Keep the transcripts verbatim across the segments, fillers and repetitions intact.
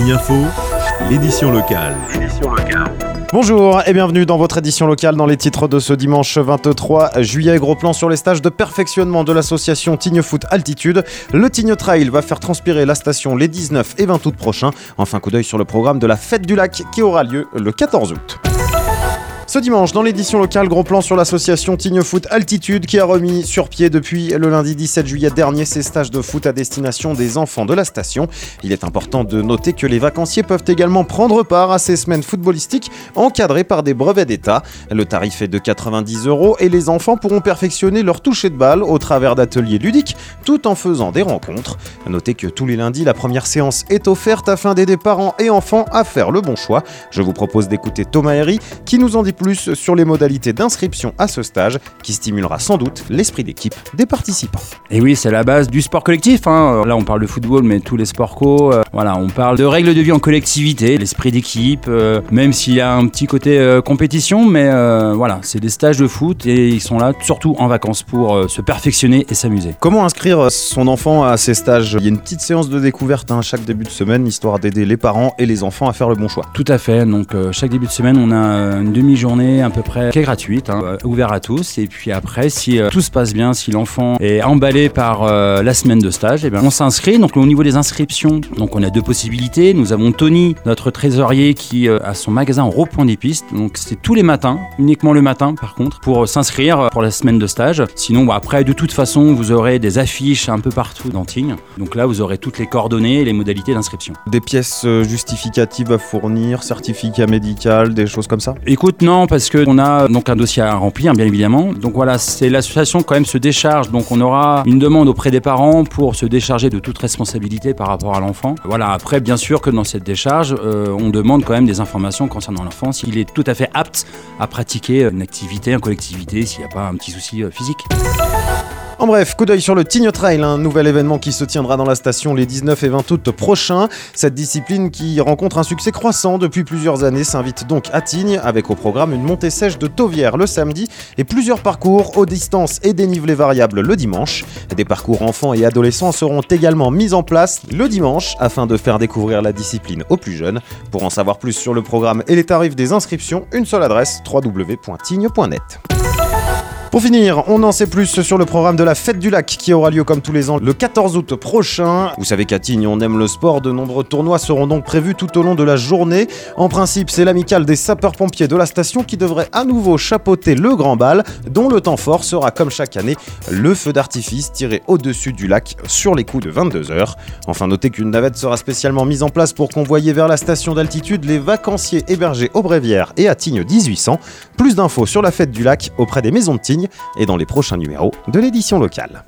Tignes Info, l'édition locale. Bonjour et bienvenue dans votre édition locale dans les titres de ce dimanche vingt-trois juillet. Gros plan sur les stages de perfectionnement de l'association Tignes Foot Altitude. Le Tignes Trail va faire transpirer la station les dix-neuf et vingt août prochains. Enfin, coup d'œil sur le programme de la Fête du Lac qui aura lieu le quatorze août. Ce dimanche, dans l'édition locale, gros plan sur l'association Tignes Foot Altitude qui a remis sur pied depuis le lundi dix-sept juillet dernier ses stages de foot à destination des enfants de la station. Il est important de noter que les vacanciers peuvent également prendre part à ces semaines footballistiques encadrées par des brevets d'État. Le tarif est de quatre-vingt-dix euros et les enfants pourront perfectionner leur toucher de balle au travers d'ateliers ludiques tout en faisant des rencontres. Notez que tous les lundis, la première séance est offerte afin d'aider parents et enfants à faire le bon choix. Je vous propose d'écouter Thomas Herry qui nous en dit plus sur les modalités d'inscription à ce stage qui stimulera sans doute l'esprit d'équipe des participants. Et oui, c'est la base du sport collectif, hein. Là on parle de football, mais tous les sports co, euh, voilà, on parle de règles de vie en collectivité, l'esprit d'équipe, euh, même s'il y a un petit côté euh, compétition, mais euh, voilà, c'est des stages de foot et ils sont là surtout en vacances pour euh, se perfectionner et s'amuser. Comment inscrire son enfant à ces stages ? Il y a une petite séance de découverte hein, chaque début de semaine, histoire d'aider les parents et les enfants à faire le bon choix. Tout à fait, donc euh, chaque début de semaine on a une demi-journée à peu près qui est gratuite, hein, euh, ouvert à tous, et puis après si euh, tout se passe bien, si l'enfant est emballé par euh, la semaine de stage, et bien on s'inscrit. Donc au niveau des inscriptions, donc on a deux possibilités. Nous avons Tony, notre trésorier, qui euh, a son magasin au rond-point des pistes, donc c'est tous les matins, uniquement le matin par contre, pour euh, s'inscrire euh, pour la semaine de stage. Sinon bah, après de toute façon vous aurez des affiches un peu partout dans Tignes, donc là vous aurez toutes les coordonnées et les modalités d'inscription. Des pièces euh, justificatives à fournir, certificat médical, des choses comme ça ? Écoute, non, parce qu'on a donc un dossier à remplir, bien évidemment. Donc voilà, c'est l'association quand même se décharge. Donc on aura une demande auprès des parents pour se décharger de toute responsabilité par rapport à l'enfant. Voilà, après, bien sûr que dans cette décharge, euh, on demande quand même des informations concernant l'enfant, s'il est tout à fait apte à pratiquer une activité en collectivité, s'il n'y a pas un petit souci euh, physique. En bref, coup d'œil sur le Tignes Trail, un nouvel événement qui se tiendra dans la station les dix-neuf et vingt août prochains. Cette discipline qui rencontre un succès croissant depuis plusieurs années s'invite donc à Tignes avec au programme une montée sèche de Tauvière le samedi et plusieurs parcours aux distances et dénivelés variables le dimanche. Des parcours enfants et adolescents seront également mis en place le dimanche afin de faire découvrir la discipline aux plus jeunes. Pour en savoir plus sur le programme et les tarifs des inscriptions, une seule adresse w w w point tignes point net. Pour finir, on en sait plus sur le programme de la Fête du Lac qui aura lieu comme tous les ans le quatorze août prochain. Vous savez qu'à Tignes, on aime le sport, de nombreux tournois seront donc prévus tout au long de la journée. En principe, c'est l'amicale des sapeurs-pompiers de la station qui devrait à nouveau chapeauter le grand bal, dont le temps fort sera comme chaque année le feu d'artifice tiré au-dessus du lac sur les coups de vingt-deux heures. Enfin, notez qu'une navette sera spécialement mise en place pour convoyer vers la station d'altitude les vacanciers hébergés au Bréviaire et à Tignes dix-huit cents. Plus d'infos sur la Fête du Lac auprès des maisons de Tignes et dans les prochains numéros de l'édition locale.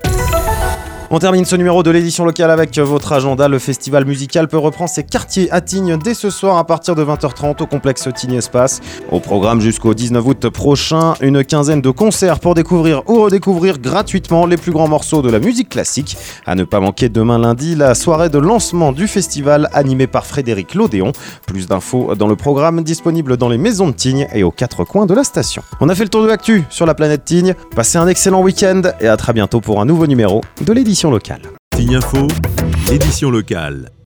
On termine ce numéro de l'édition locale avec votre agenda. Le festival musical peut reprendre ses quartiers à Tignes dès ce soir à partir de vingt heures trente au complexe Tignes Espace. Au programme jusqu'au dix-neuf août prochain, une quinzaine de concerts pour découvrir ou redécouvrir gratuitement les plus grands morceaux de la musique classique. À ne pas manquer demain lundi, la soirée de lancement du festival animée par Frédéric Lodéon. Plus d'infos dans le programme disponible dans les maisons de Tignes et aux quatre coins de la station. On a fait le tour de l'actu sur la planète Tignes. Passez un excellent week-end et à très bientôt pour un nouveau numéro de l'édition locale. Tignes Info, édition locale.